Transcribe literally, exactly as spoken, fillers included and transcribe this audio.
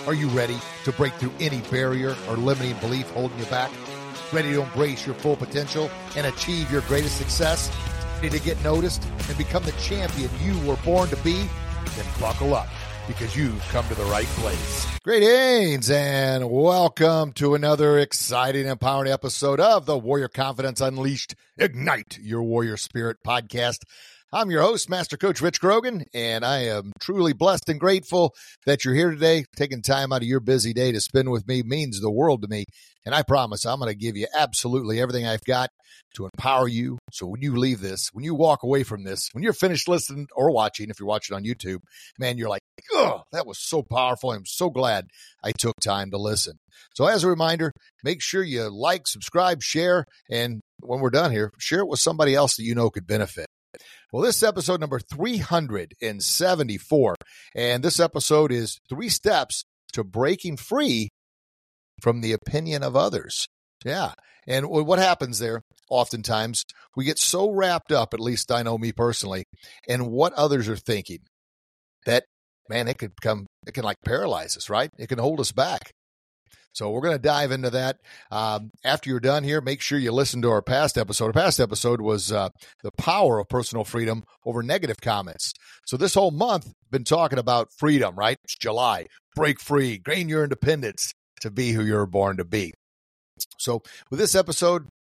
Are you ready to break through any barrier or limiting belief holding you back? Ready to embrace your full potential and achieve your greatest success? Ready to get noticed and become the champion you were born to be? Then buckle up, because you've come to the right place. Greetings and welcome to another exciting, empowering episode of the Warrior Confidence Unleashed Ignite Your Warrior Spirit podcast. I'm your host, Master Coach Rich Grogan, and I am truly blessed and grateful that you're here today. Taking time out of your busy day to spend with me means the world to me, and I promise I'm going to give you absolutely everything I've got to empower you. So when you leave this, when you walk away from this, when you're finished listening or watching, if you're watching on YouTube, man, you're like, oh, that was so powerful. I'm so glad I took time to listen. So as a reminder, make sure you like, subscribe, share, and when we're done here, share it with somebody else that you know could benefit. Well, this is episode number three hundred seventy-four, and this episode is three steps to breaking free from the opinion of others. Yeah, and what happens there, oftentimes, we get so wrapped up, at least I know me personally, in what others are thinking, that, man, it could become, it can like paralyze us, right? It can hold us back. So we're going to dive into that. Um, after you're done here, make sure you listen to our past episode. Our past episode was uh, the power of personal freedom over negative comments. So this whole month, I've been talking about freedom, right? It's July. Break free. Gain your independence to be who you're born to be. So with this episode,